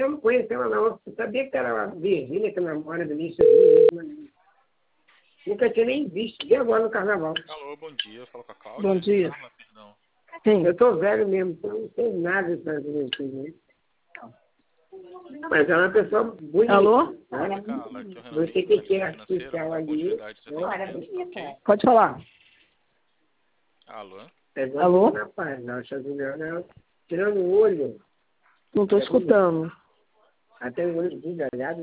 eu não conheço ela, não. Eu sabia que era a Virgínia, que namora do Ministro mesmo. Nunca tinha nem visto. E agora no carnaval? Alô, bom dia. Fala com a Cláudia. Bom dia. Carla, perdão. Sim. Eu tô velho mesmo, então não sei nada dessa juventude. Mas é uma pessoa bonita. Alô? Né? Carla, aqui é o Renan Você Pinto, que é financeira, artificial vamos dar ali. continuidade ao seu atendimento, tá ok? Pode falar. Alô? Alô? Rapaz, não, Juliana, tirando o olho. Não estou escutando. Até o olho desgalhado.